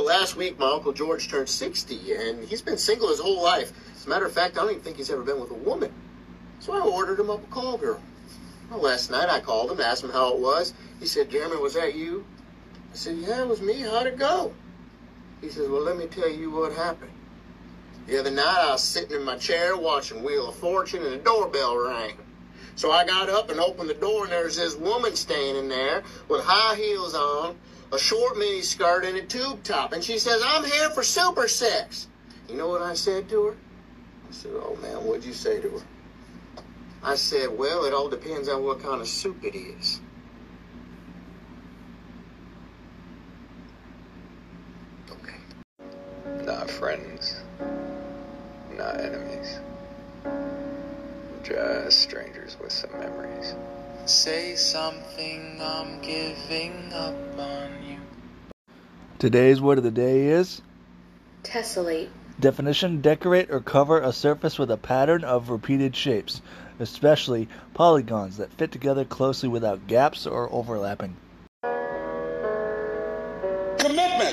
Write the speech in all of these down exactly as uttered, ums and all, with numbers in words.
last week my Uncle George turned sixty, and he's been single his whole life. As a matter of fact, I don't even think he's ever been with a woman. So I ordered him up a call girl. Well, last night I called him, asked him how it was. He said, Jeremy, was that you? I said, yeah, it was me. How'd it go? He says, well, let me tell you what happened. The other night I was sitting in my chair watching Wheel of Fortune, and the doorbell rang. So I got up and opened the door, and there's this woman standing there with high heels on, a short mini skirt, and a tube top. And she says, I'm here for super sex. You know what I said to her? I said, oh, man, what'd you say to her? I said, well, it all depends on what kind of soup it is. Okay. Not friends. Not enemies. Just strangers with some memories. Say something, I'm giving up on you. Today's word of the day is tessellate. Definition: decorate or cover a surface with a pattern of repeated shapes, especially polygons that fit together closely without gaps or overlapping. Commitment.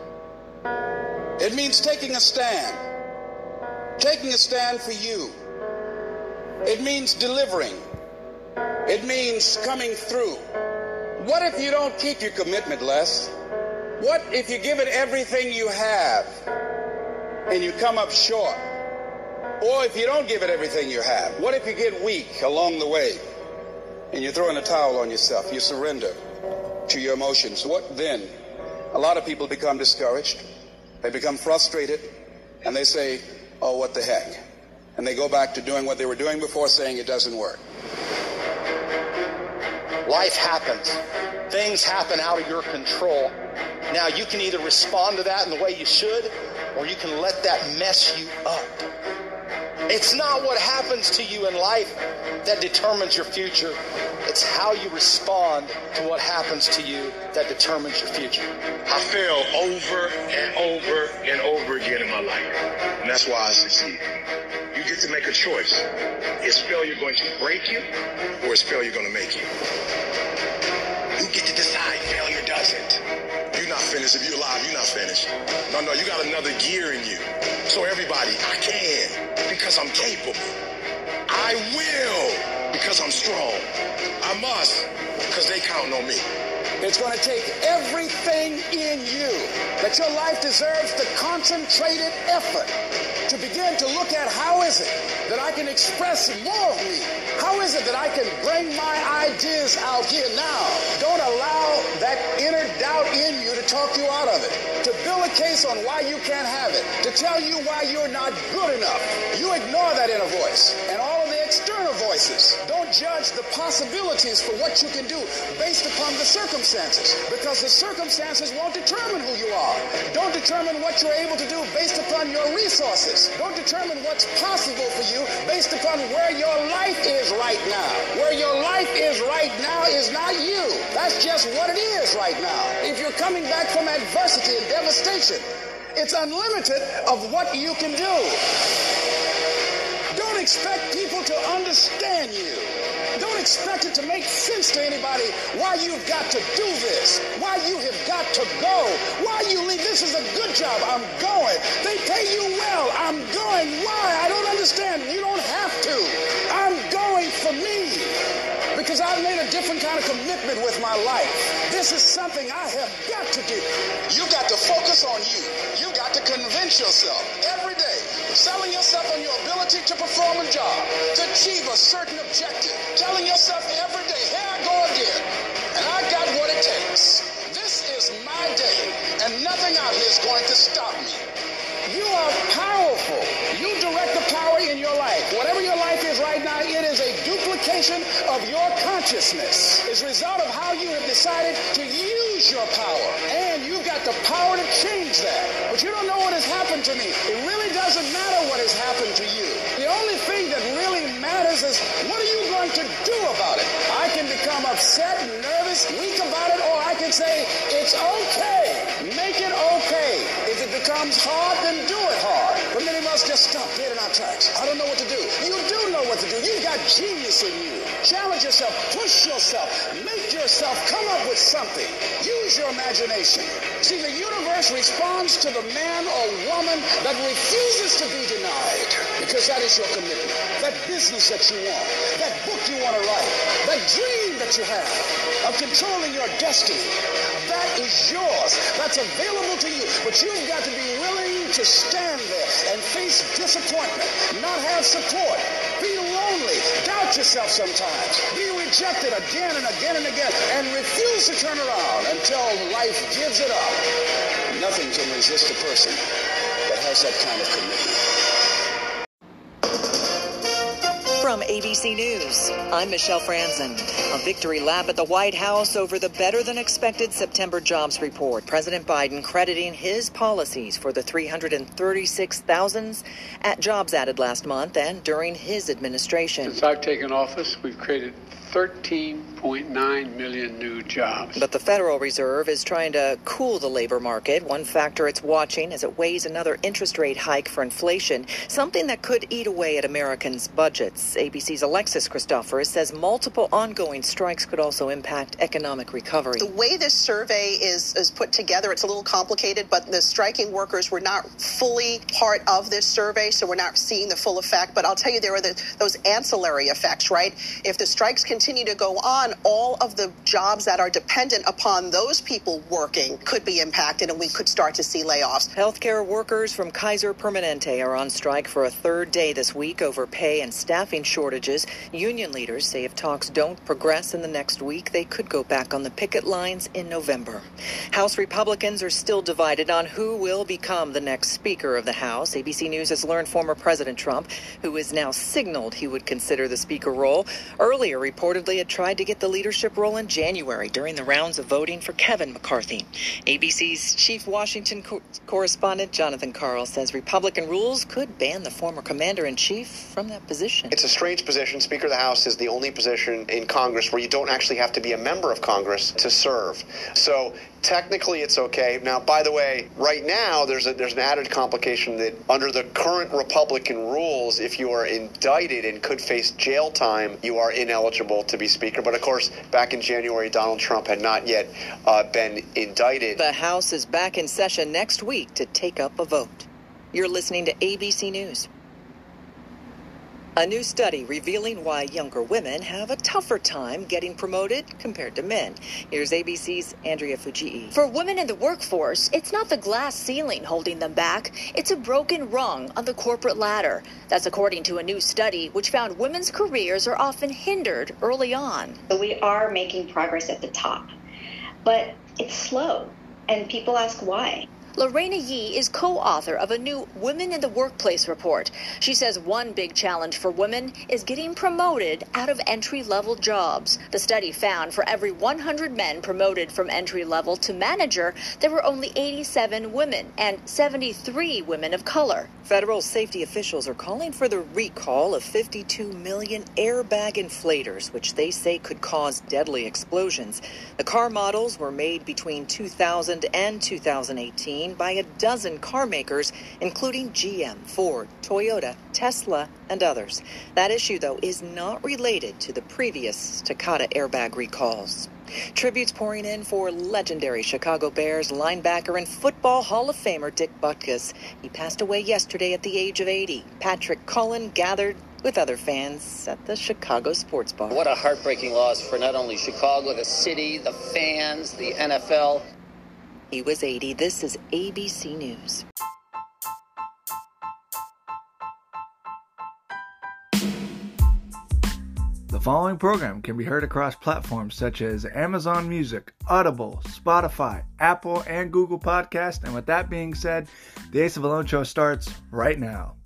It means taking a stand. Taking a stand for you. It means delivering. It means coming through. What if you don't keep your commitment, Les? What if you give it everything you have and you come up short? Or if you don't give it everything you have, what if you get weak along the way and you throw in a towel on yourself, you surrender to your emotions? What then? A lot of people become discouraged, they become frustrated, and they say, oh, what the heck? And they go back to doing what they were doing before, saying it doesn't work. Life happens. Things happen out of your control. Now, you can either respond to that in the way you should, or you can let that mess you up. It's not what happens to you in life that determines your future. It's how you respond to what happens to you that determines your future. I fail over and over and over again in my life, and that's why I succeed. You get to make a choice. Is failure going to break you, or is failure going to make you? You get to decide. Failure doesn't. You're not finished. If you're alive, you're not finished. No, no, you got another gear in you. So everybody, I can because I'm capable. I will because I'm strong. I must because they count on me. It's going to take everything in you that your life deserves the concentrated effort to begin to look at how is it that I can express more of me? How is it that I can bring my ideas out here now? Don't allow that inner doubt in you to talk you out of it, to build a case on why you can't have it, to tell you why you're not good enough. You ignore that inner voice and all of the external voices. Don't judge the possibilities for what you can do based upon the circumstances, because the circumstances won't determine who you are. Don't determine what you're able to do based upon your resources. Don't determine what's possible for you based upon where your life is right now. Where your life is right now is not you. That's just what it is right now. If you're coming back from adversity and devastation, it's unlimited of what you can do. Don't expect people to understand you. Don't expect it to make sense to anybody why you've got to do this, why you have got to go, why you leave. This is a good job. I'm going. They pay you well. I'm going. Why? I don't understand. You don't have to. I'm going for me because I've made a different kind of commitment with my life. This is something I have got to do. You got to focus on you. You got to convince yourself every day, selling yourself on your ability to perform a job, to achieve a certain objective, telling yourself every day, here I go again, and I got what it takes. This is my day, and nothing out here is going to stop me. You are powerful. You direct the power in your life. Whatever your life is right now, it is a duplication of your consciousness. It's a result of how you have decided to use your power. And you've got the power to change that. But you don't know what has happened to me. It really doesn't matter what has happened to you. The only thing that really matters is what are you going to do about it? I can become upset, nervous, weak about it, or I can say, it's okay. Make it okay. If it becomes hard, then do it hard. But many of us just stop dead in our tracks. I don't know what to do. You do know what to do. You've got genius in you. Challenge yourself. Push yourself. Make your yourself. Come up with something. Use your imagination. See, the universe responds to the man or woman that refuses to be denied, because that is your commitment. That business that you want, that book you want to write, that dream that you have of controlling your destiny, that is yours. That's available to you. But you've got to be willing to stand there and face disappointment, not have support, be lonely, doubt yourself sometimes, be rejected again and again and again, and refuse to turn around until life gives it up. Nothing can resist a person that has that kind of commitment. From A B C News, I'm Michelle Franzen. A victory lap at the White House over the better-than-expected September jobs report. President Biden crediting his policies for the three hundred thirty-six thousand at jobs added last month and during his administration. Since I've taken office, we've created thirteen point nine million new jobs. But the Federal Reserve is trying to cool the labor market. One factor it's watching as it weighs another interest rate hike for inflation, something that could eat away at Americans' budgets. A B C's Alexis Christoforous says multiple ongoing strikes could also impact economic recovery. The way this survey is, is put together, it's a little complicated, but the striking workers were not fully part of this survey, so we're not seeing the full effect. But I'll tell you, there are the, those ancillary effects, right? If the strikes continue to go on, all of the jobs that are dependent upon those people working could be impacted, and we could start to see layoffs. Healthcare workers from Kaiser Permanente are on strike for a third day this week over pay and staffing shortages. Union leaders say if talks don't progress in the next week, they could go back on the picket lines in November. House Republicans are still divided on who will become the next Speaker of the House. A B C News has learned former President Trump, who has now signaled he would consider the Speaker role, earlier reportedly had tried to get the leadership role in January during the rounds of voting for Kevin McCarthy. A B C's chief Washington co- correspondent Jonathan Karl says Republican rules could ban the former commander-in-chief from that position. It's a strange position. Speaker of the House is the only position in Congress where you don't actually have to be a member of Congress to serve. So technically it's okay. Now, by the way, right now there's a, there's an added complication that under the current Republican rules, if you are indicted and could face jail time, you are ineligible to be Speaker. But of course, back in January, Donald Trump had not yet uh, been indicted. The House is back in session next week to take up a vote. You're listening to A B C News. A new study revealing why younger women have a tougher time getting promoted compared to men. Here's A B C's Andrea Fujii. For women in the workforce, it's not the glass ceiling holding them back. It's a broken rung on the corporate ladder. That's according to a new study which found women's careers are often hindered early on. So we are making progress at the top, but it's slow, and people ask why. Lorena Yee is co-author of a new Women in the Workplace report. She says one big challenge for women is getting promoted out of entry-level jobs. The study found for every one hundred men promoted from entry-level to manager, there were only eighty-seven women and seventy-three women of color. Federal safety officials are calling for the recall of fifty-two million airbag inflators, which they say could cause deadly explosions. The car models were made between two thousand and two thousand eighteen by a dozen car makers, including G M, Ford, Toyota, Tesla, and others. That issue, though, is not related to the previous Takata airbag recalls. Tributes pouring in for legendary Chicago Bears linebacker and Football Hall of Famer Dick Butkus. He passed away yesterday at the age of eighty. Patrick Cullen gathered with other fans at the Chicago Sports Bar. What a heartbreaking loss for not only Chicago, the city, the fans, the N F L. He was eighty. This is A B C News. The following program can be heard across platforms such as Amazon Music, Audible, Spotify, Apple, and Google Podcast. And with that being said, the Ace of Alone Show starts right now.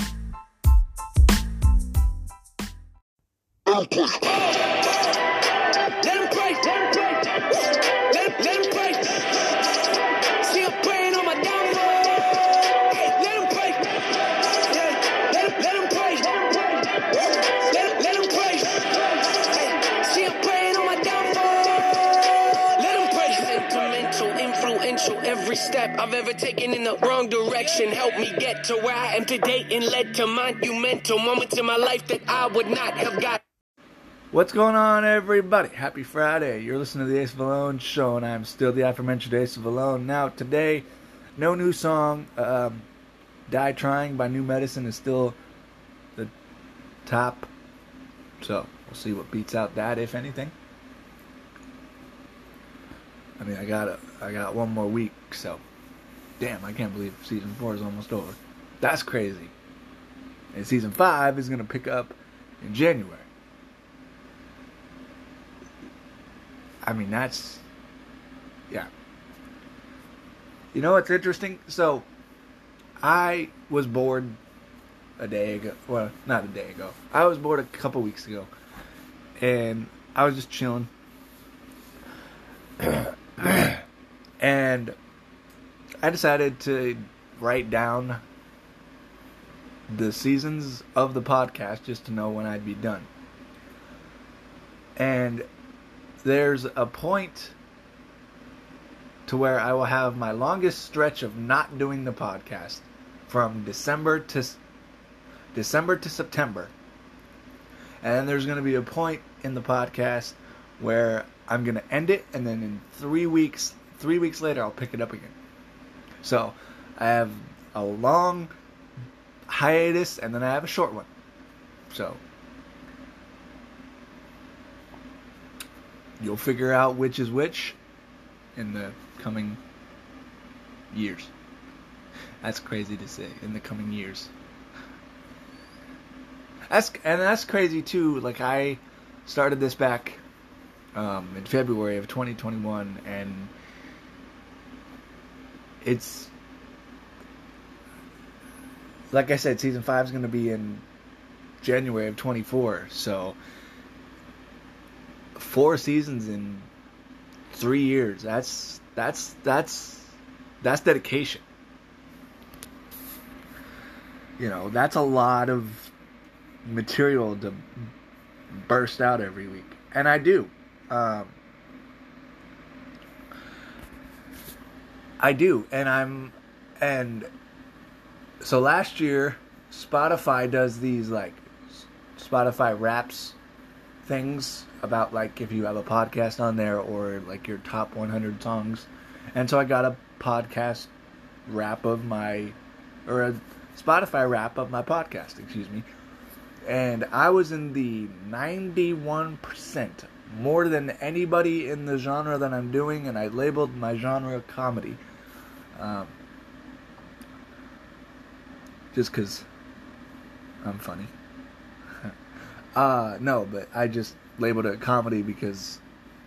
Let him pray. Let him pray. Let, let him pray. See him praying on my downfall. Let him pray. Let, let, let him pray. Let, let him pray. See him praying on my downfall. Let him pray. Sentimental, influential, every step I've ever taken in the wrong direction helped me get to where I am today and led to monumental moments in my life that I would not have got. What's going on, everybody? Happy Friday. You're listening to the Ace of Alone show, and I'm still the aforementioned Ace of Alone. Now, today, no new song. Um, Die Trying by New Medicine is still the top. So, we'll see what beats out that, if anything. I mean, I got a, I got one more week, so... Damn, I can't believe season four is almost over. That's crazy. And season five is going to pick up in January. I mean, that's... Yeah. You know what's interesting? So, I was bored a day ago. Well, not a day ago. I was bored a couple weeks ago. And I was just chilling. And I decided to write down the seasons of the podcast just to know when I'd be done. And there's a point to where I will have my longest stretch of not doing the podcast from December to December to September. And then there's going to be a point in the podcast where I'm going to end it, and then in three weeks, three weeks later, I'll pick it up again. So I have a long hiatus, and then I have a short one. So you'll figure out which is which in the coming years. That's crazy to say, in the coming years. That's and that's crazy too. Like, I started this back um, in February of twenty twenty-one, and it's, like I said, season five is going to be in January of twenty-four. So four seasons in three years. That's that's that's that's dedication. You know, that's a lot of material to burst out every week, and I do. Um, I do, and I'm, and so last year, Spotify does these, like, Spotify Wraps things about, like, if you have a podcast on there, or, like, your top one hundred songs, and so I got a podcast wrap of my, or a Spotify wrap of my podcast, excuse me, and I was in the ninety-one percent, more than anybody in the genre that I'm doing, and I labeled my genre comedy. Um, just because I'm funny. uh, no, but I just labeled it comedy because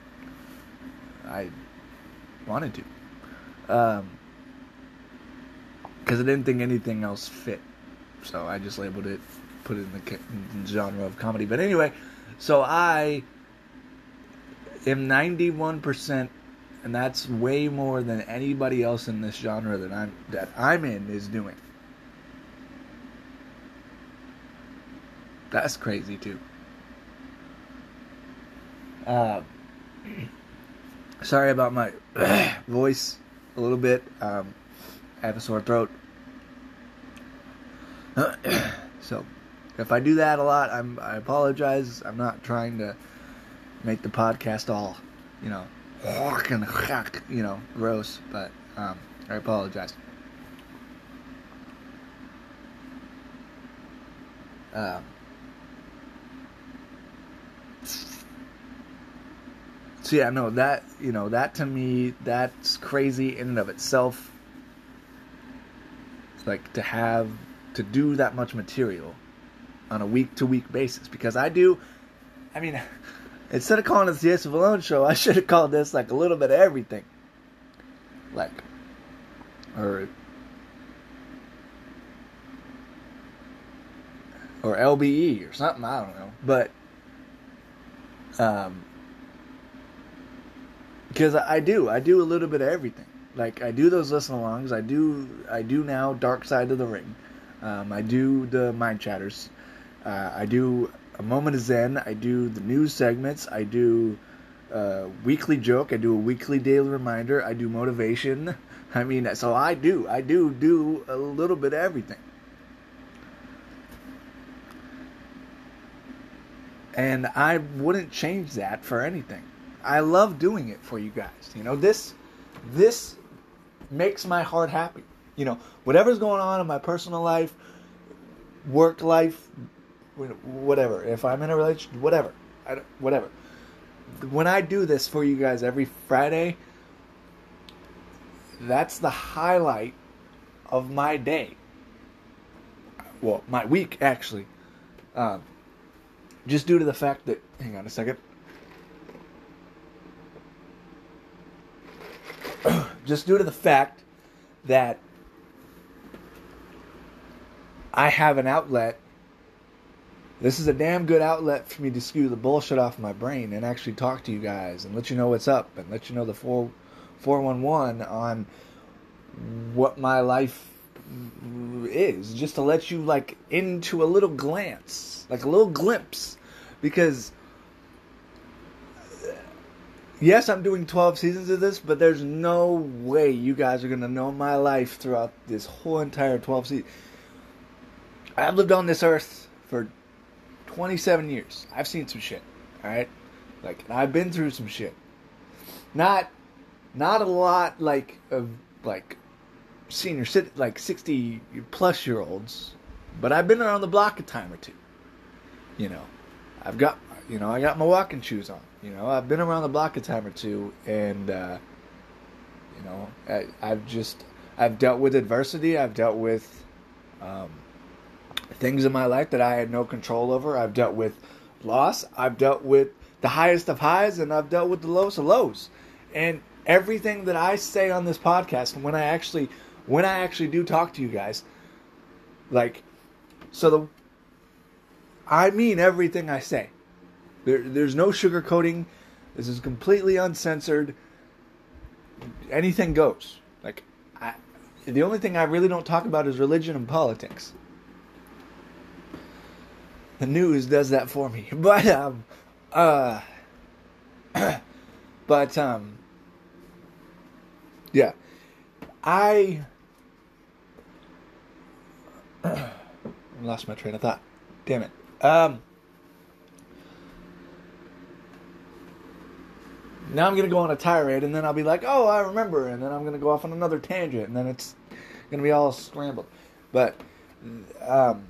I wanted to. Um, because I didn't think anything else fit. So I just labeled it, put it in the, in the genre of comedy. But anyway, so I am ninety-one percent, and that's way more than anybody else in this genre that I'm that I'm in is doing. That's crazy too. Uh, sorry about my voice a little bit. Um, I have a sore throat. So, if I do that a lot, I'm I apologize. I'm not trying to make the podcast all, you know, you know, gross, but um, I apologize. Um, so yeah, no, that, you know, that to me, that's crazy in and of itself. It's like to have, to do that much material on a week-to-week basis, because I do, I mean, instead of calling this the Ace of Alone show, I should have called this like a little bit of everything. Like, or, or L B E or something, I don't know. But, um, because I do, I do a little bit of everything. Like, I do those listen-alongs, I do, I do now Dark Side of the Ring. Um, I do the Mind Chatters. Uh, I do A Moment of Zen. I do the news segments. I do a weekly joke. I do a weekly daily reminder. I do motivation. I mean, so I do. I do do a little bit of everything. And I wouldn't change that for anything. I love doing it for you guys. You know, this this makes my heart happy. You know, whatever's going on in my personal life, work life, whatever. If I'm in a relationship, whatever. I don't, whatever. When I do this for you guys every Friday, that's the highlight of my day. Well, my week, actually. Um, just due to the fact that... Hang on a second. Just due to the fact that I have an outlet. This is a damn good outlet for me to spew the bullshit off my brain and actually talk to you guys and let you know what's up and let you know the four one one on what my life is. Just to let you, like, into a little glance. Like a little glimpse. Because... yes, I'm doing twelve seasons of this, but there's no way you guys are going to know my life throughout this whole entire twelve seasons. I've lived on this earth for twenty-seven years. I've seen some shit, alright? Like, I've been through some shit. Not, not a lot, like, of, like, senior, like, sixty-plus-year-olds, but I've been around the block a time or two. You know, I've got, you know, I got my walking shoes on. You know, I've been around the block a time or two, and, uh, you know, I, I've just, I've dealt with adversity, I've dealt with um, things in my life that I had no control over, I've dealt with loss, I've dealt with the highest of highs, and I've dealt with the lowest of lows. And everything that I say on this podcast, when I actually, when I actually do talk to you guys, like, so the, I mean everything I say. There, there's no sugarcoating. This is completely uncensored. Anything goes. Like, I, the only thing I really don't talk about is religion and politics. The news does that for me. But, um, uh, but, um, yeah. I lost my train of thought. Damn it. Um, Now I'm going to go on a tirade, and then I'll be like, oh, I remember, and then I'm going to go off on another tangent, and then it's going to be all scrambled. But um,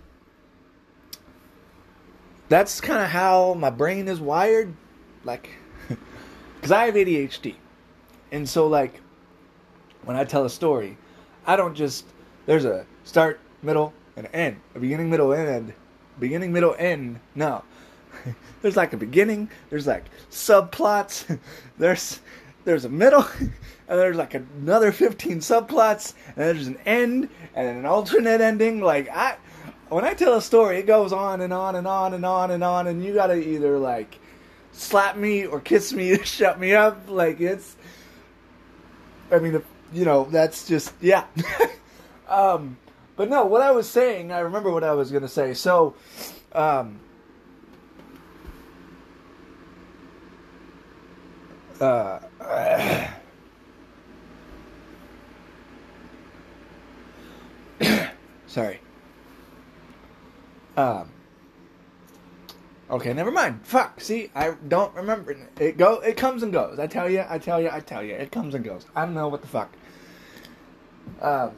that's kind of how my brain is wired, like, because I have A D H D. And so, like, when I tell a story, I don't just, there's a start, middle, and end. A beginning, middle, end. Beginning, middle, end. No. There's like a beginning, there's like subplots, there's there's a middle, and there's like another fifteen subplots, and there's an end, and an alternate ending. Like, I, when I tell a story, it goes on and on and on and on and on, and you gotta either, like, slap me or kiss me to shut me up. Like, it's, I mean, you know, that's just, yeah. um, but no, what I was saying, I remember what I was gonna say. So, um... Uh, uh, sorry. Um. Okay, never mind. Fuck. See, I don't remember. It go. It comes and goes. I tell you. I tell you. I tell you. It comes and goes. I don't know what the fuck. Um.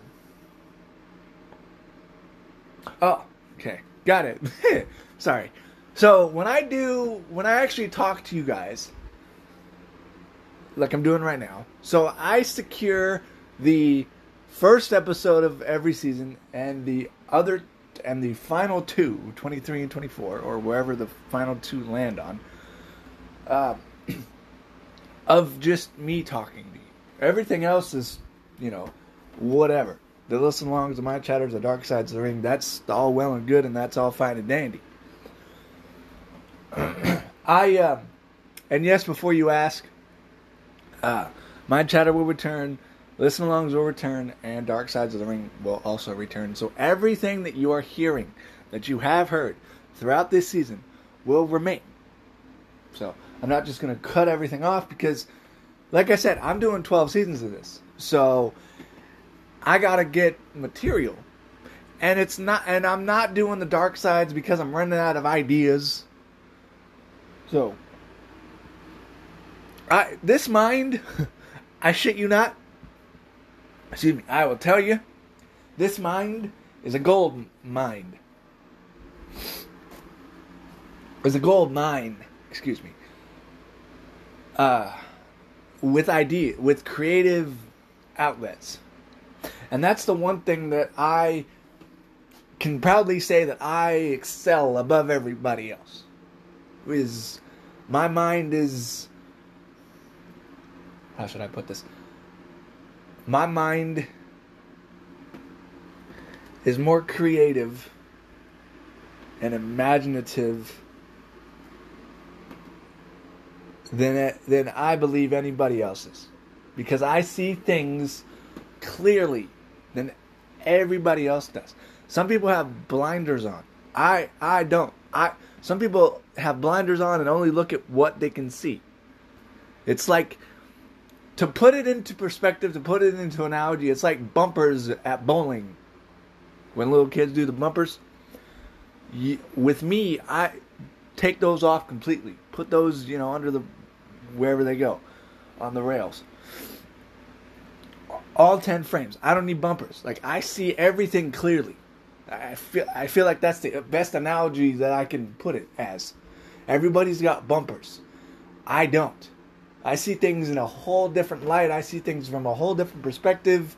Oh. Okay. Got it. Sorry. So when I do, when I actually talk to you guys, like I'm doing right now. So I secure the first episode of every season and the other and the final two, twenty-three and twenty-four, or wherever the final two land on, uh, of just me talking to you. Everything else is, you know, whatever. The listen-alongs, the My Chatters, the Dark Sides of the Ring, that's all well and good, and that's all fine and dandy. I, uh, and yes, before you ask, uh, My Chatter will return, Listen-alongs will return, and Dark Sides of the Ring will also return. So everything that you are hearing, that you have heard throughout this season, will remain. So I'm not just going to cut everything off because, like I said, I'm doing twelve seasons of this. So I got to get material. And it's not, and I'm not doing the Dark Sides because I'm running out of ideas. So, I this mind, I shit you not, excuse me, I will tell you, this mind is a gold mine. Is a gold mine, excuse me. Uh, with idea, with creative outlets. And that's the one thing that I can proudly say that I excel above everybody else. Is my mind is, how should I put this? My mind is more creative and imaginative than than I believe anybody else's, because I see things clearly than everybody else does. Some people have blinders on. I I don't. I some people have blinders on and only look at what they can see. It's like, to put it into perspective, to put it into analogy, it's like bumpers at bowling. When little kids do the bumpers, you, with me, I take those off completely. Put those, you know, under the, wherever they go, on the rails. All ten frames. I don't need bumpers. Like, I see everything clearly. I feel I feel like that's the best analogy that I can put it as. Everybody's got bumpers. I don't. I see things in a whole different light. I see things from a whole different perspective.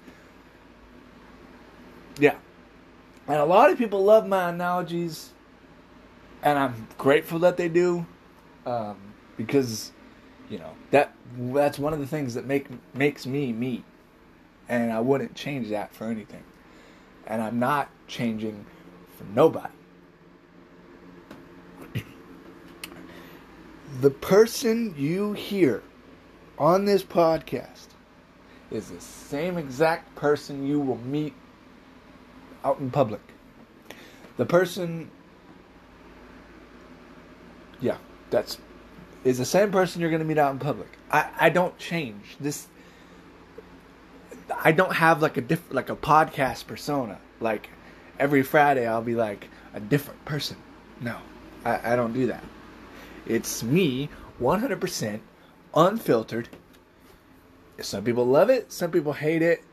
Yeah. And a lot of people love my analogies, and I'm grateful that they do, um, because, you know, that that's one of the things that make makes me me, and I wouldn't change that for anything. And I'm not changing for nobody. The person you hear on this podcast is the same exact person you will meet out in public. The person, yeah, that's is the same person you're going to meet out in public. I, I don't change this. I don't have like a diff, like a podcast persona. Like every Friday I'll be like a different person. No, I, I don't do that. It's me, one hundred percent unfiltered. Some people love it, some people hate it.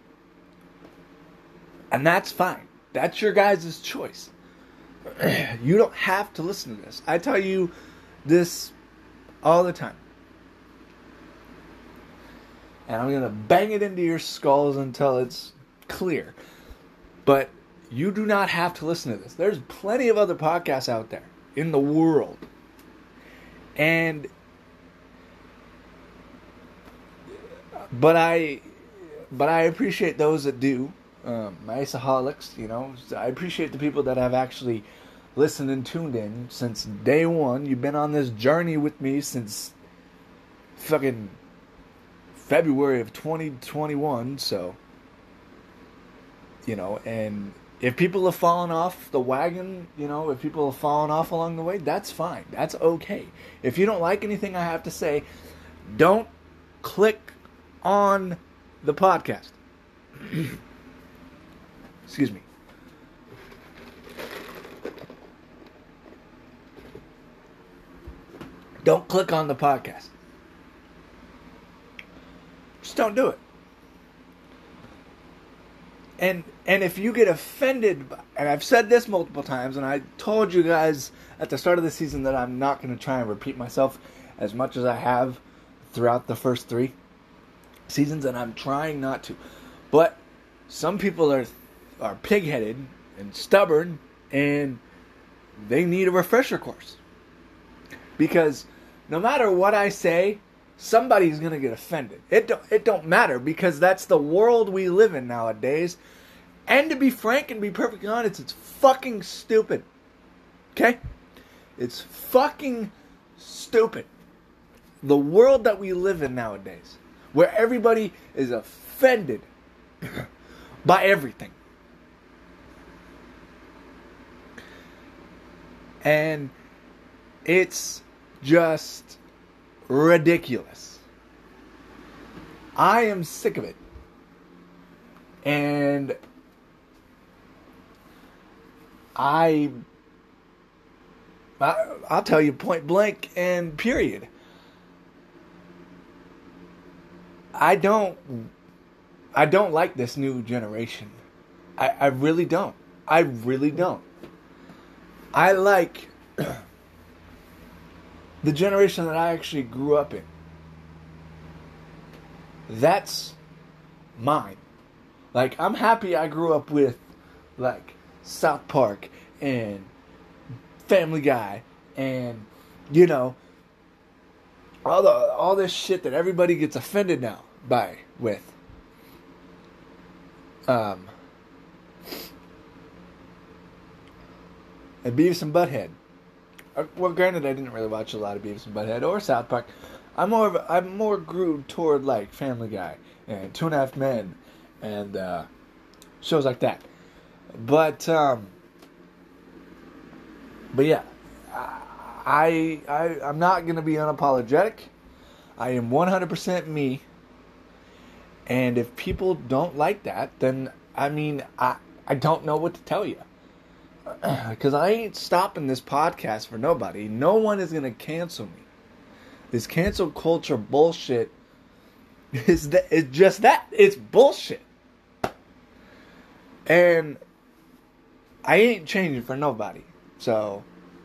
And that's fine. That's your guys' choice. You don't have to listen to this. I tell you this all the time. And I'm going to bang it into your skulls until it's clear. But you do not have to listen to this. There's plenty of other podcasts out there in the world. And but I but I appreciate those that do. Um, my Aceaholics, you know, I appreciate the people that have actually listened and tuned in since day one. You've been on this journey with me since fucking February of twenty twenty-one, so, you know, and if people have fallen off the wagon, you know, if people have fallen off along the way, that's fine. That's okay. If you don't like anything I have to say, don't click on the podcast. Excuse me. Don't click on the podcast. Just don't do it. And and if you get offended, and I've said this multiple times, and I told you guys at the start of the season that I'm not going to try and repeat myself as much as I have throughout the first three seasons, and I'm trying not to. But some people are are pig-headed and stubborn, and they need a refresher course. Because no matter what I say, somebody's going to get offended. It don't, it don't matter, because that's the world we live in nowadays. And to be frank and be perfectly honest, it's fucking stupid. Okay? It's fucking stupid. The world that we live in nowadays, where everybody is offended by everything. And it's just ridiculous. I am sick of it. And I I, I'll tell you point blank and period. I don't, I don't like this new generation. I, I really don't. I really don't. I like the generation that I actually grew up in. That's mine. Like, I'm happy I grew up with, like, South Park and Family Guy and, you know, all the all this shit that everybody gets offended now by with. Um, and Beavis and Butthead. Well, granted, I didn't really watch a lot of Beavis and Butthead or South Park. I'm more of a, I'm more grew toward like Family Guy and Two and a Half Men and uh, shows like that. But um, but yeah, I I I'm not gonna be unapologetic. I am one hundred percent me. And if people don't like that, then I mean I I don't know what to tell you. Because I ain't stopping this podcast for nobody. No one is going to cancel me. This cancel culture bullshit is that, it's just that. It's bullshit. And I ain't changing for nobody. So,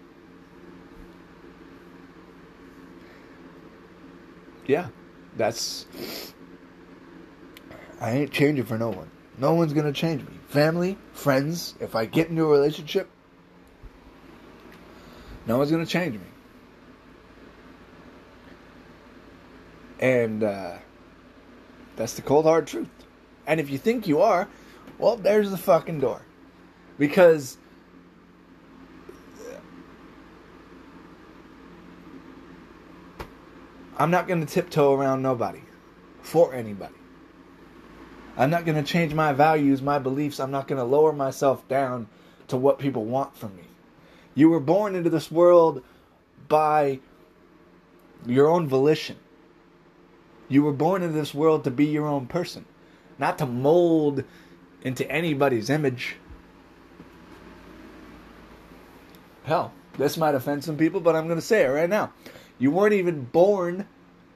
yeah, that's... I ain't changing for no one. No one's going to change me. Family, friends, if I get into a relationship, no one's going to change me. And uh, that's the cold hard truth. And if you think you are, well, there's the fucking door. Because I'm not going to tiptoe around nobody. For anybody. I'm not going to change my values, my beliefs. I'm not going to lower myself down to what people want from me. You were born into this world by your own volition. You were born into this world to be your own person, not to mold into anybody's image. Hell, this might offend some people, but I'm going to say it right now. You weren't even born...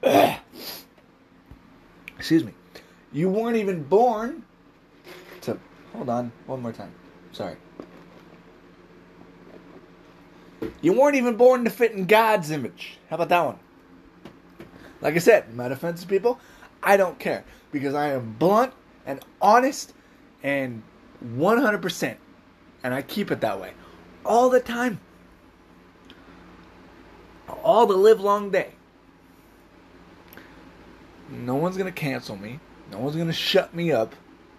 Excuse me. You weren't even born to... Hold on, one more time. Sorry. You weren't even born to fit in God's image. How about that one? Like I said, might offend some people. I don't care. Because I am blunt and honest and one hundred percent. And I keep it that way. All the time. All the live long day. No one's going to cancel me. No one's going to shut me up.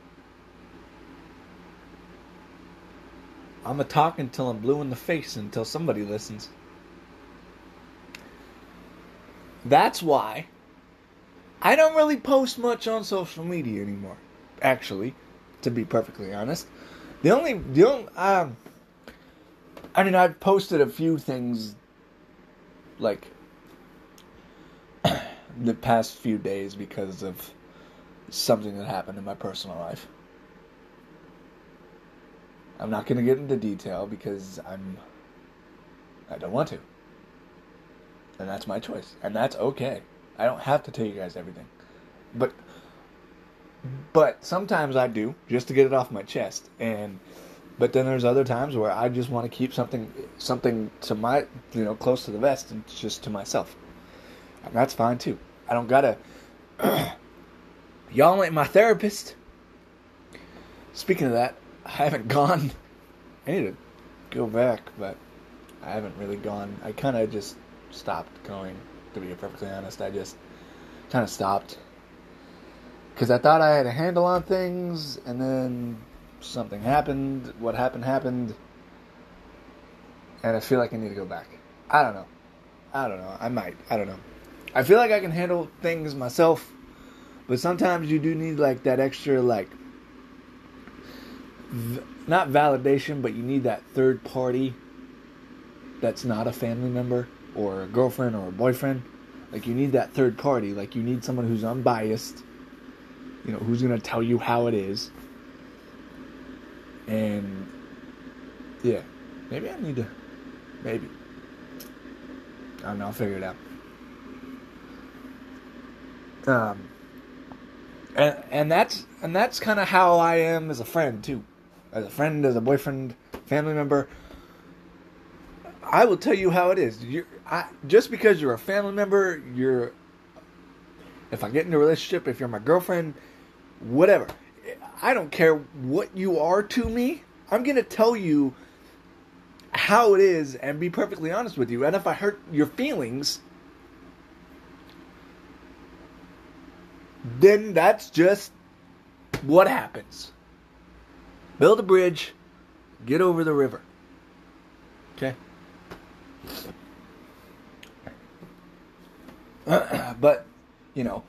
I'm going to talk until I'm blue in the face, until somebody listens. That's why I don't really post much on social media anymore. Actually, to be perfectly honest. The only, the only, um, I mean, I've posted a few things, like, the past few days because of something that happened in my personal life. I'm not going to get into detail because I'm I don't want to. And that's my choice. And that's okay. I don't have to tell you guys everything. But but sometimes I do, just to get it off my chest. And but then there's other times where I just want to keep something something to my, you know, close to the vest and just to myself. And that's fine too. I don't gotta Y'all ain't my therapist. Speaking of that, I haven't gone. I need to go back, but I haven't really gone. I kind of just stopped going, to be perfectly honest. I just kind of stopped. Because I thought I had a handle on things, and then something happened. What happened, happened. And I feel like I need to go back. I don't know. I don't know. I might. I don't know. I feel like I can handle things myself. But sometimes you do need, like, that extra, like, v- not validation, but you need that third party that's not a family member or a girlfriend or a boyfriend. Like, you need that third party. Like, you need someone who's unbiased, you know, who's going to tell you how it is. And, yeah, maybe I need to, maybe. I don't know. I'll figure it out. Um, and and that's and that's kind of how I am as a friend too, as a friend, as a boyfriend, family member. I will tell you how it is. You're, I, just because you're a family member, you're. If I get into a relationship, if you're my girlfriend, whatever, I don't care what you are to me. I'm gonna tell you how it is and be perfectly honest with you. And if I hurt your feelings, then that's just what happens. Build a bridge, get over the river. Okay? Uh, but, you know,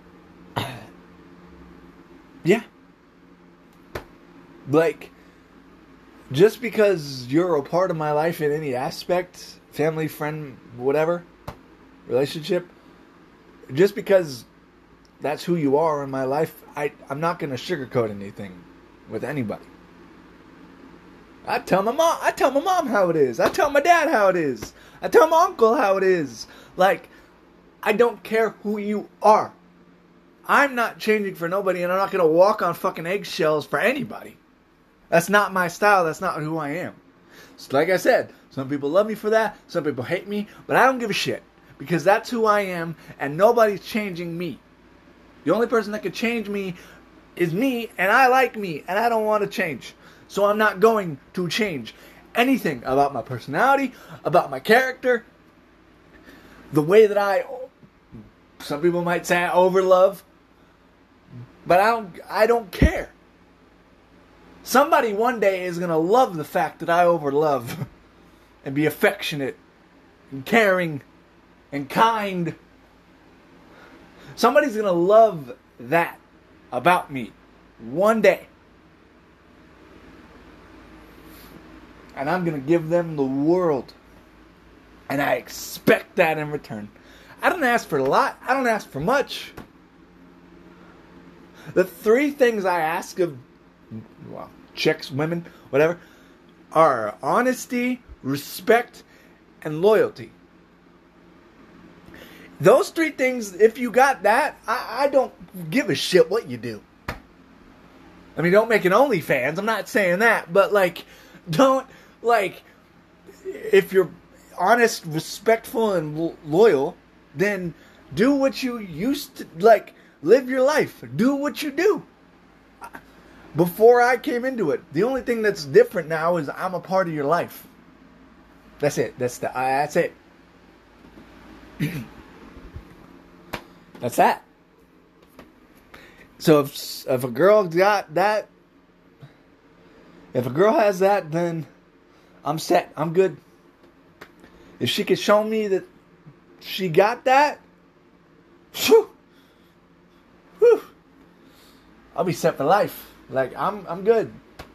yeah. Like, just because you're a part of my life in any aspect, family, friend, whatever, relationship, just because that's who you are in my life, I, I'm not going to sugarcoat anything with anybody. I tell my mom, I tell my mom how it is. I tell my dad how it is. I tell my uncle how it is. Like, I don't care who you are. I'm not changing for nobody, and I'm not going to walk on fucking eggshells for anybody. That's not my style. That's not who I am. So like I said, some people love me for that. Some people hate me. But I don't give a shit. Because that's who I am, and nobody's changing me. The only person that could change me is me, and I like me, and I don't want to change. So I'm not going to change anything about my personality, about my character, the way that I, some people might say I overlove, but I don't, I don't care. Somebody one day is going to love the fact that I overlove and be affectionate and caring and kind. Somebody's going to love that about me one day. And I'm going to give them the world. And I expect that in return. I don't ask for a lot. I don't ask for much. The three things I ask of, well, chicks, women, whatever, are honesty, respect, and loyalty. Those three things, if you got that, I, I don't give a shit what you do. I mean, don't make an OnlyFans. I'm not saying that. But, like, don't, like, if you're honest, respectful, and lo- loyal, then do what you used to, like, live your life. Do what you do. Before I came into it, the only thing that's different now is I'm a part of your life. That's it. That's the. Uh, that's it. That's that. So if if a girl got that, if a girl has that, then I'm set. I'm good. If she could show me that she got that, whew, whew, I'll be set for life. Like, I'm I'm good.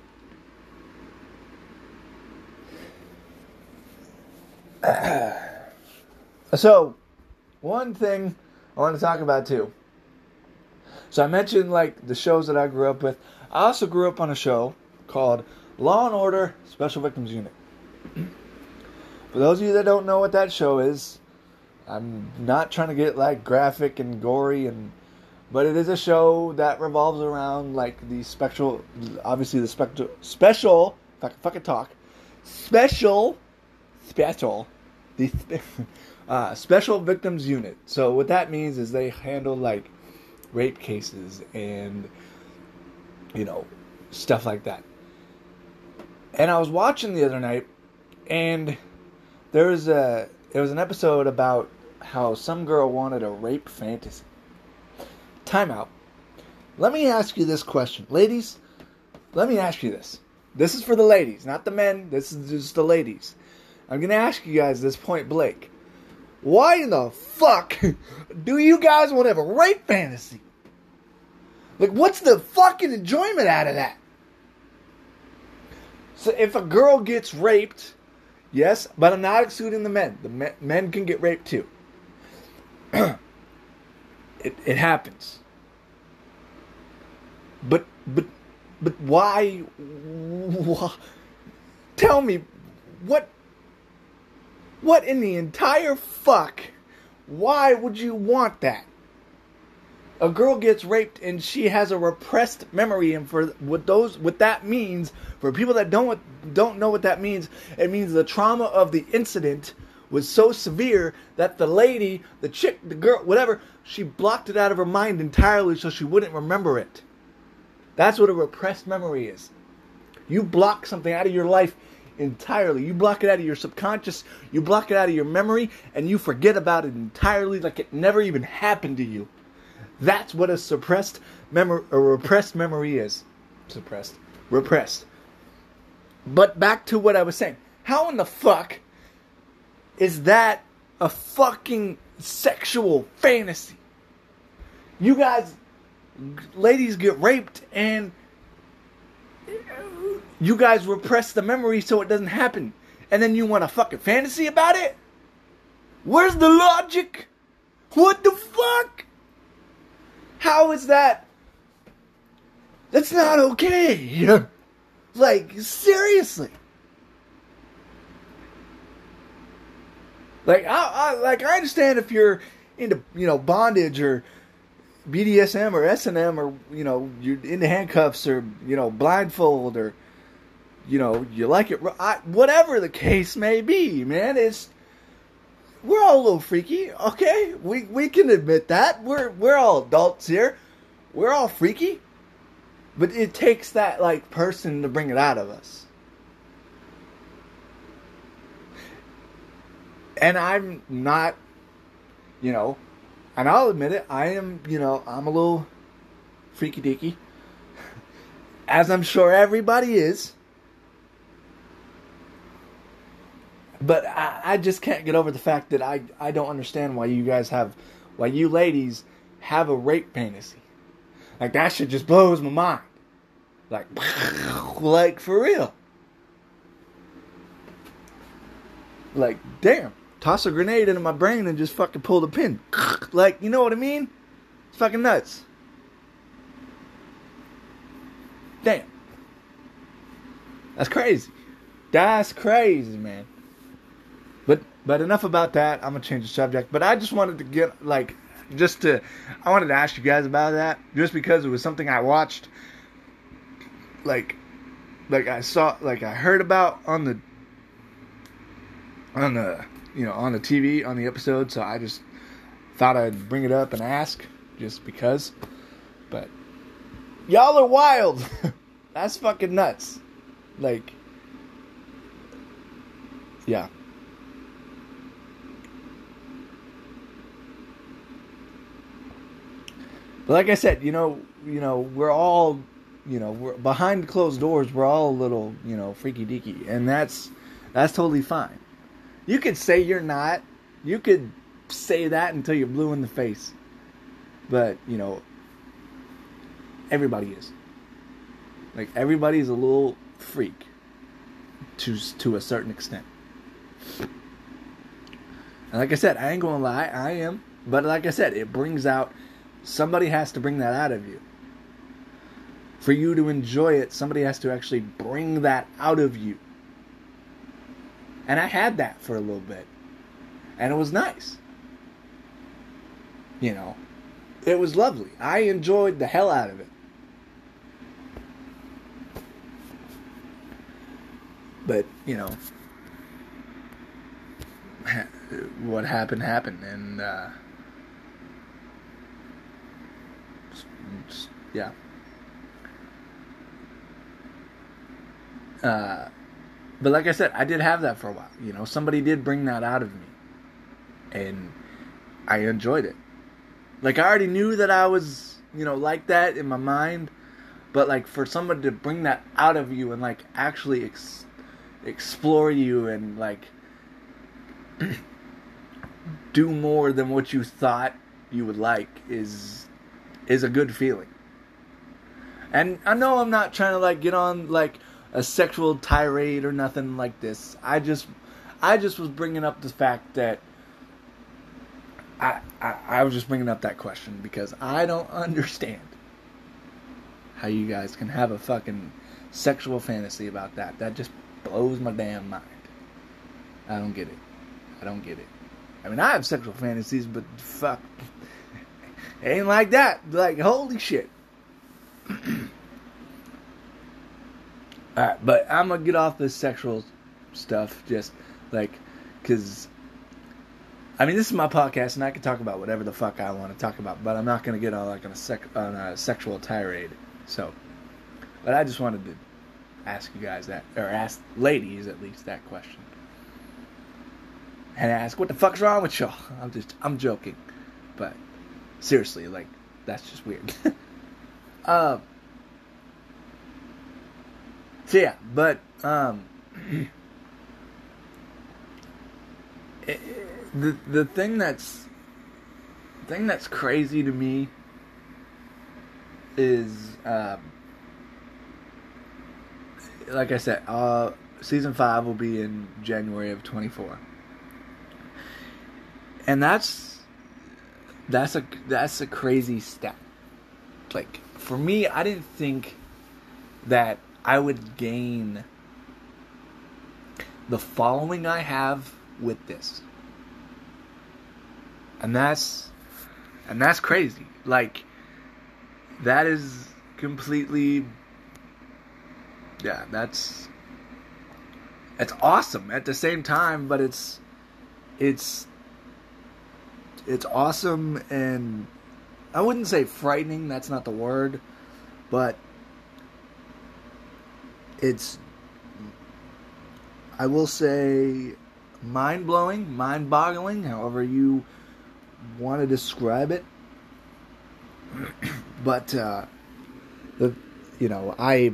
So, one thing I want to talk about too. So I mentioned, like, the shows that I grew up with. I also grew up on a show called Law and Order Special Victims Unit. For those of you that don't know what that show is, I'm not trying to get, like, graphic and gory, and but it is a show that revolves around, like, the special, obviously the special, special, if I can fucking talk, special, special, the uh, Special Victims Unit. So what that means is they handle, like, rape cases and, you know, stuff like that. And I was watching the other night, and there was a, it was an episode about how some girl wanted a rape fantasy. Time out. Let me ask you this question. Ladies, let me ask you this. This is for the ladies, not the men. This is just the ladies. I'm going to ask you guys this point blank. Why in the fuck do you guys want to have a rape fantasy? Like, what's the fucking enjoyment out of that? So if a girl gets raped, yes, but I'm not excluding the men. The men, men can get raped too. It, it happens. But, but, but why, why? Tell me, what, What in the entire fuck? Why would you want that? A girl gets raped and she has a repressed memory, and for what those what that means, for people that don't don't know what that means, it means the trauma of the incident was so severe that the lady, the chick, the girl, whatever, she blocked it out of her mind entirely so she wouldn't remember it. That's what a repressed memory is. You block something out of your life entirely. You block it out of your subconscious, you block it out of your memory, and you forget about it entirely like it never even happened to you. That's what a suppressed memory, a repressed memory is. Suppressed. Repressed. But back to what I was saying. How in the fuck is that a fucking sexual fantasy? You guys, ladies get raped and you guys repress the memory so it doesn't happen. And then you want a fucking fantasy about it? Where's the logic? What the fuck? How is that? That's not okay. Like, seriously. Like, I, I, like, I understand if you're into, you know, bondage or B D S M or S and M or, you know, you're into handcuffs or, you know, blindfold or, you know, you like it, I, whatever the case may be, man. It's, we're all a little freaky, okay? We we can admit that. We're we're all adults here. We're all freaky. But it takes that, like, person to bring it out of us. And I'm not, you know, and I'll admit it, I am, you know, I'm a little freaky deaky. As I'm sure everybody is. But I, I just can't get over the fact that I, I don't understand why you guys have, why you ladies have a rape fantasy. Like, that shit just blows my mind. Like, like, for real. Like, damn. Toss a grenade into my brain and just fucking pull the pin. Like, you know what I mean? It's fucking nuts. Damn. That's crazy. That's crazy, man. But but enough about that. I'm going to change the subject. But I just wanted to get, like, just to, I wanted to ask you guys about that. Just because it was something I watched. Like, like I saw, like I heard about on the, on the, you know, on the T V, on the episode. So I just thought I'd bring it up and ask. Just because. But y'all are wild. That's fucking nuts. Like, yeah. But like I said, you know, you know, we're all, you know, we're behind closed doors. We're all a little, you know, freaky deaky, and that's that's totally fine. You could say you're not. You could say that until you're blue in the face. But you know, everybody is. Like, everybody's a little freak to to a certain extent. And like I said, I ain't gonna lie, I am. But like I said, it brings out. Somebody has to bring that out of you. For you to enjoy it, somebody has to actually bring that out of you. And I had that for a little bit. And it was nice. You know, it was lovely. I enjoyed the hell out of it. But, you know, what happened, happened. And, uh... yeah. Uh, but like I said, I did have that for a while. You know, somebody did bring that out of me. And I enjoyed it. Like, I already knew that I was, you know, like that in my mind. But, like, for somebody to bring that out of you and, like, actually ex- explore you and, like, do more than what you thought you would like is... is a good feeling. And I know I'm not trying to, like, get on, like, a sexual tirade or nothing like this. I just I just was bringing up the fact that I, I I was just bringing up that question because I don't understand how you guys can have a fucking sexual fantasy about that. That just blows my damn mind. I don't get it. I don't get it. I mean, I have sexual fantasies, but fuck, it ain't like that. Like, holy shit. Alright, but I'm gonna get off this sexual stuff, just like, because, I mean, this is my podcast, and I can talk about whatever the fuck I want to talk about, but I'm not gonna get all like on a, sec- on a sexual tirade. So, but I just wanted to ask you guys that, or ask ladies at least that question, and ask what the fuck's wrong with y'all. I'm just, I'm joking, but seriously, like, that's just weird. uh, so yeah, but um, it, the the thing that's the thing that's crazy to me is, um, like I said, uh, season five will be in January of twenty-four, and that's that's a that's a crazy step. Like, for me, I didn't think that I would gain the following I have with this, and that's and that's crazy. Like, that is completely, yeah, that's it's awesome at the same time, but it's it's it's awesome, and I wouldn't say frightening, that's not the word, but it's, I will say, mind-blowing, mind-boggling, however you want to describe it. But, uh, the, you know, I,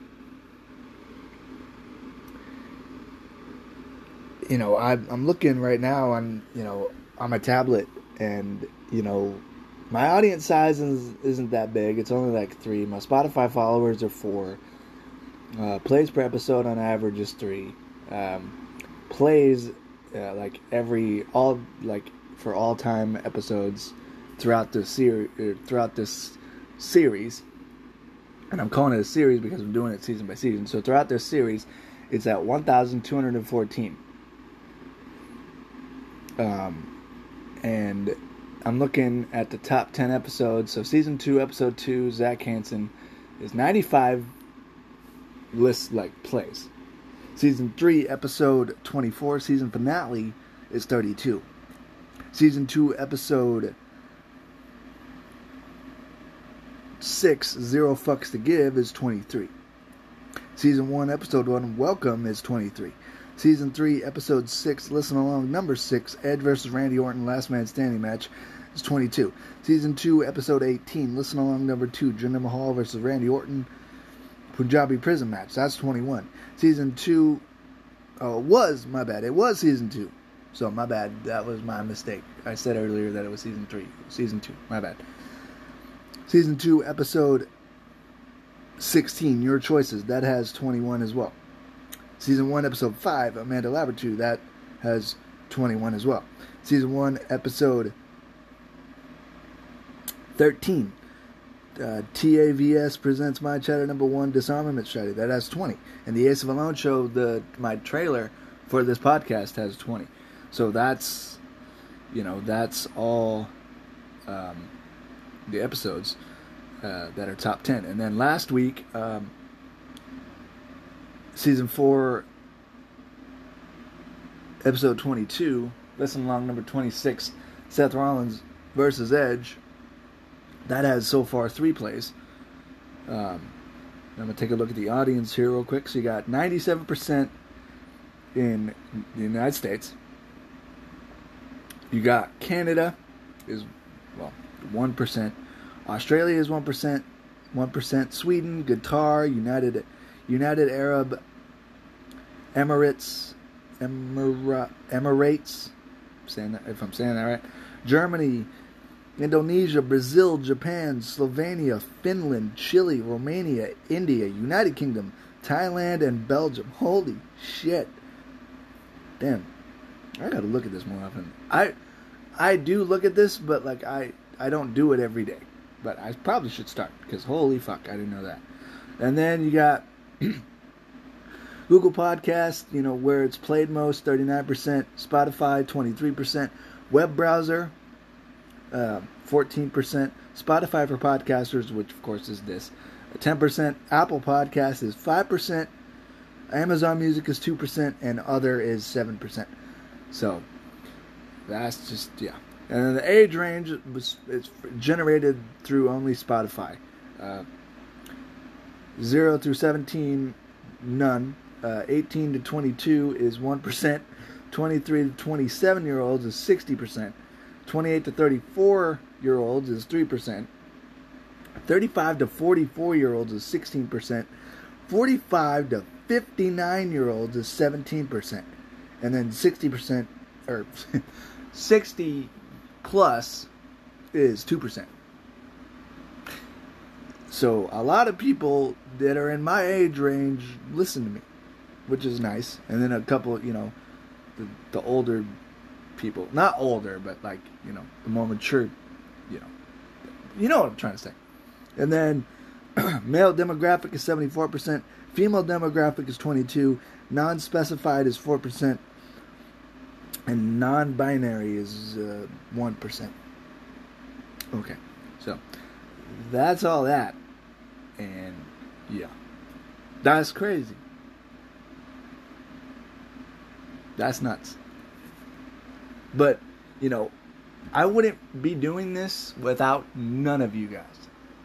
you know, I, I'm looking right now on, you know, on my tablet, and, you know, my audience size is, isn't that big. It's only like three. My Spotify followers are four. Uh, plays per episode on average is three. Um, plays, uh, like every, all, like, for all-time episodes throughout the series, throughout this series, and I'm calling it a series because I'm doing it season by season. So throughout this series, it's at one thousand two hundred fourteen. Um, and I'm looking at the top ten episodes. So season two, episode two, Zach Hansen is ninety-five list like plays. Season three, episode twenty-four, season finale is thirty-two. Season two, episode six, Zero Fucks to Give, is twenty-three. Season one, episode one, Welcome, is twenty-three. Season three, episode six, Listen Along, number six, Edge versus Randy Orton, Last Man Standing match, is twenty-two. Season two, episode eighteen, Listen Along, number two, Jinder Mahal versus Randy Orton, Punjabi Prison match, that's twenty-one. Season two, oh, it was, my bad, it was season two. So, my bad, that was my mistake. I said earlier that it was season three. Season two, my bad. Season two, episode sixteen, Your Choices, that has twenty-one as well. Season one, episode five, Amanda Labertu, that has twenty-one as well. Season one, episode thirteen, uh, T A V S presents My Chatter number one, Disarmament Strategy, that has twenty. And the Ace of Alone Show, the my trailer for this podcast, has twenty. So that's, you know, that's all um, the episodes uh, that are top ten. And then last week, um, season four, episode twenty-two, Listen Along number twenty-six, Seth Rollins versus Edge, that has so far three plays. Um, I'm going to take a look at the audience here real quick. So you got ninety-seven percent in the United States. You got Canada is, well, one percent. Australia is one percent. one percent. Sweden, Qatar, United United Arab Emirates, Emira, Emirates, saying that, if I'm saying that right. Germany, Indonesia, Brazil, Japan, Slovenia, Finland, Chile, Romania, India, United Kingdom, Thailand, and Belgium. Holy shit. Damn. I gotta look at this more often. I I do look at this, but like I, I don't do it every day. But I probably should start, because holy fuck, I didn't know that. And then you got Google Podcast, you know, where it's played most, thirty-nine percent. Spotify, twenty-three percent. Web browser, uh, fourteen percent. Spotify for podcasters, which of course is this, ten percent. Apple Podcast is five percent. Amazon Music is two percent. And other is seven percent. So, that's just, yeah. And then the age range was it's generated through only Spotify. Uh, zero through seventeen, none. Uh, eighteen to twenty-two is one percent. twenty-three to twenty-seven year olds is sixty percent. twenty-eight to thirty-four year olds is three percent. thirty-five to forty-four year olds is sixteen percent. forty-five to fifty-nine year olds is seventeen percent. And then sixty percent, or sixty plus is two percent. So a lot of people that are in my age range listen to me, which is nice. And then a couple, you know, the, the older people, not older, but like, you know, the more mature, you know, you know what I'm trying to say. And then male demographic is seventy-four percent, female demographic is twenty-two, non-specified is four percent, and non-binary is uh, one percent. Okay, so that's all that. And yeah, that's crazy. That's nuts. But, you know, I wouldn't be doing this without none of you guys.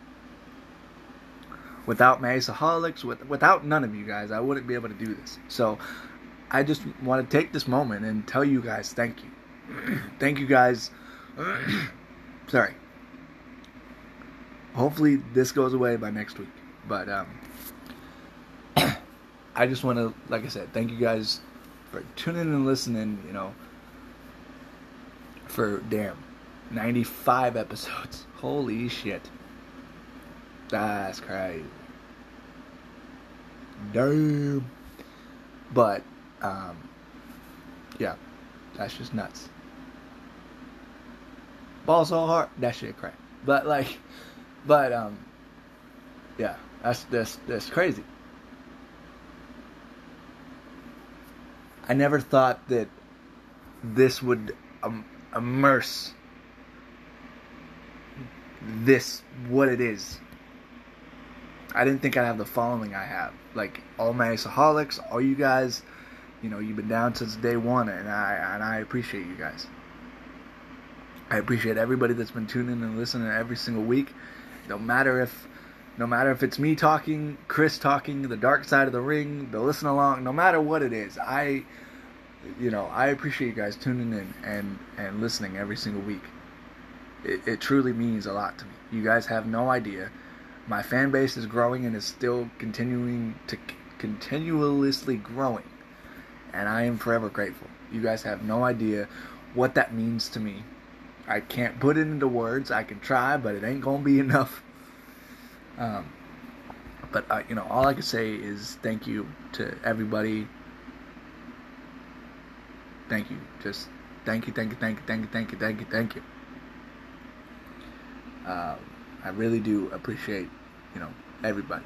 Without my Aceaholics, with, without none of you guys, I wouldn't be able to do this. So, I just want to take this moment and tell you guys thank you. Thank you guys. Sorry. Hopefully this goes away by next week. But um, I just want to, like I said, thank you guys for tuning in and listening, you know, for, damn, ninety-five episodes. Holy shit. That's crazy. Damn. But, um, yeah, that's just nuts. Ball so hard, that shit crack. But, like, but, um, yeah, that's, that's, that's crazy. I never thought that this would um, immerse this, what it is. I didn't think I'd have the following I have. Like, all my Aceaholics, all you guys, you know, you've been down since day one, and I and I appreciate you guys. I appreciate everybody that's been tuning and listening every single week. No matter if, no matter if it's me talking, Chris talking, the dark side of the ring, the listen along, no matter what it is, I, you know, I appreciate you guys tuning in and, and listening every single week. It, it truly means a lot to me. You guys have no idea. My fan base is growing and is still continuing to continuously growing. And I am forever grateful. You guys have no idea what that means to me. I can't put it into words. I can try, but it ain't gonna be enough. Um, but uh, you know, all I can say is thank you to everybody. Thank you. Just thank you, thank you, thank you, thank you, thank you, thank you, thank you. Um, I really do appreciate, you know, everybody.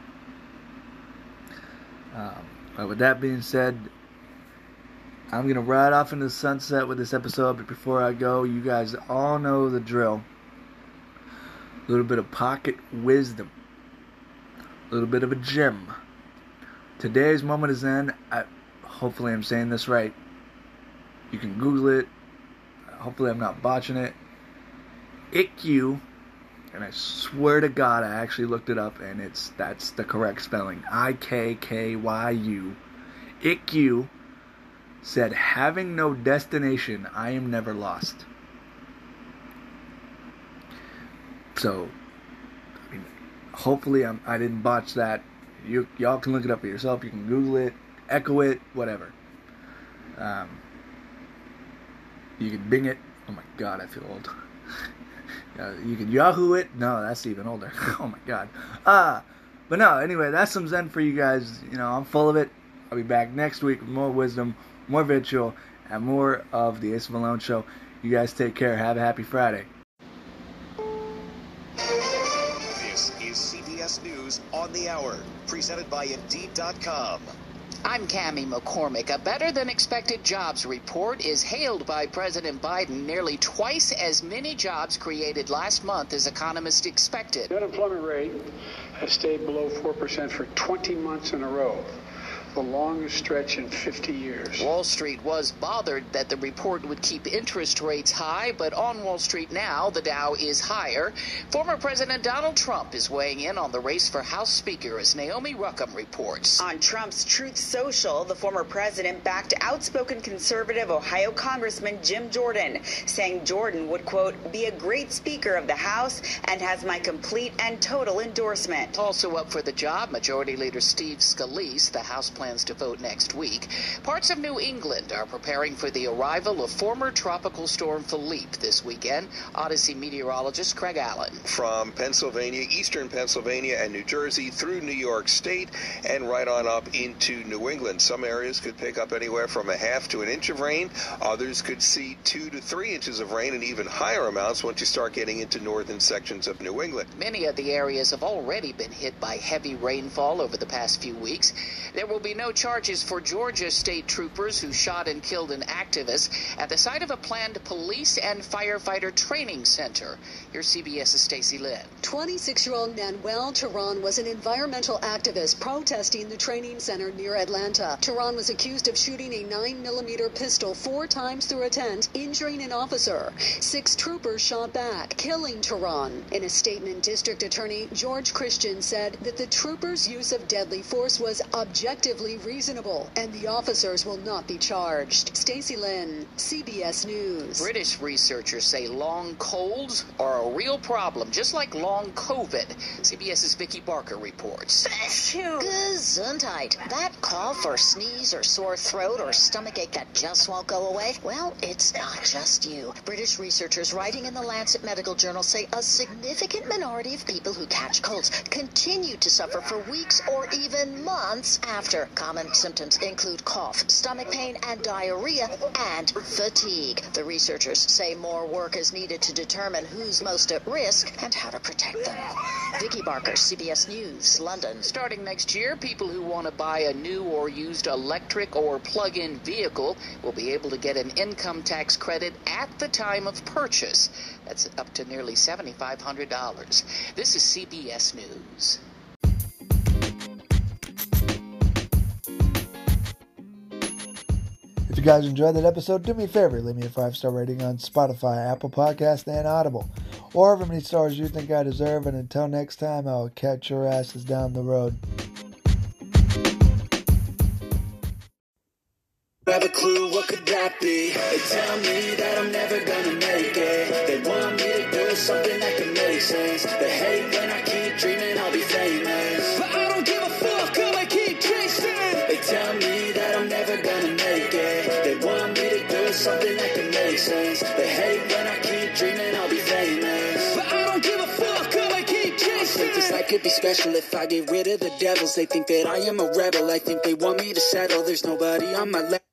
Um, but with that being said, I'm going to ride off into the sunset with this episode, but before I go, you guys all know the drill. A little bit of pocket wisdom. A little bit of a gem. Today's moment is in. I, hopefully I'm saying this right. You can Google it. Hopefully I'm not botching it. I K U. And I swear to God, I actually looked it up, and it's that's the correct spelling. I K K Y U. I K U said, having no destination, I am never lost. So, I mean, hopefully I'm, I didn't botch that. You, y'all can look it up for yourself. You can Google it, echo it, whatever. Um, you can Bing it. Oh my God, I feel old. Uh, you can Yahoo it. No, that's even older. Oh my God. Uh, but no, anyway, that's some Zen for you guys. You know, I'm full of it. I'll be back next week with more wisdom, more vitriol, and more of the Ace of Malone Show. You guys take care. Have a happy Friday. This is C B S News on the Hour, presented by Indeed dot com. I'm Cammie McCormick. A better-than-expected jobs report is hailed by President Biden. Nearly twice as many jobs created last month as economists expected. The unemployment rate has stayed below four percent for twenty months in a row, the longest stretch in fifty years. Wall Street was bothered that the report would keep interest rates high, but on Wall Street now, the Dow is higher. Former President Donald Trump is weighing in on the race for House Speaker, as Naomi Ruckham reports. On Trump's Truth Social, the former president backed outspoken conservative Ohio Congressman Jim Jordan, saying Jordan would, quote, be a great Speaker of the House and has my complete and total endorsement. Also up for the job, Majority Leader Steve Scalise, the House plans to vote next week. Parts of New England are preparing for the arrival of former tropical storm Philippe this weekend. Odyssey meteorologist Craig Allen. From Pennsylvania, eastern Pennsylvania and New Jersey through New York State and right on up into New England. Some areas could pick up anywhere from a half to an inch of rain. Others could see two to three inches of rain and even higher amounts once you start getting into northern sections of New England. Many of the areas have already been hit by heavy rainfall over the past few weeks. There will be no charges for Georgia state troopers who shot and killed an activist at the site of a planned police and firefighter training center. Here's CBS's Stacey Lynn. twenty-six-year-old Manuel Teran was an environmental activist protesting the training center near Atlanta. Teran was accused of shooting a nine millimeter pistol four times through a tent, injuring an officer. Six troopers shot back, killing Teran. In a statement, District Attorney George Christian said that the troopers' use of deadly force was objectively reasonable, and the officers will not be charged. Stacey Lynn, C B S News. British researchers say long colds are a real problem, just like long COVID. CBS's Vicky Barker reports. Gesundheit. That cough or sneeze or sore throat or stomachache that just won't go away? Well, it's not just you. British researchers writing in the Lancet Medical Journal say a significant minority of people who catch colds continue to suffer for weeks or even months after. Common symptoms include cough, stomach pain, and diarrhea, and fatigue. The researchers say more work is needed to determine who's most at risk and how to protect them. Vicky Barker, C B S News, London. Starting next year, people who want to buy a new or used electric or plug-in vehicle will be able to get an income tax credit at the time of purchase. That's up to nearly seven thousand five hundred dollars. This is C B S News. If you guys enjoyed that episode, do me a favor, leave me a five-star rating on Spotify, Apple Podcasts, and Audible, or however many stars you think I deserve, and until next time, I'll catch your asses down the road. Have a clue, what could that be? They tell me that I'm never gonna make it. They want me to do something that can make sense. They hate when I keep dreaming I'll be famous, but I don't give a fuck, I'ma keep chasing. They tell me that I'm never gonna make it. They want me to do something that can make sense. They hate when I keep dreaming I'll be famous, but I don't give a fuck, I'ma keep chasing. I think this life could be special if I get rid of the devils. They think that I am a rebel. I think they want me to settle. There's nobody on my level.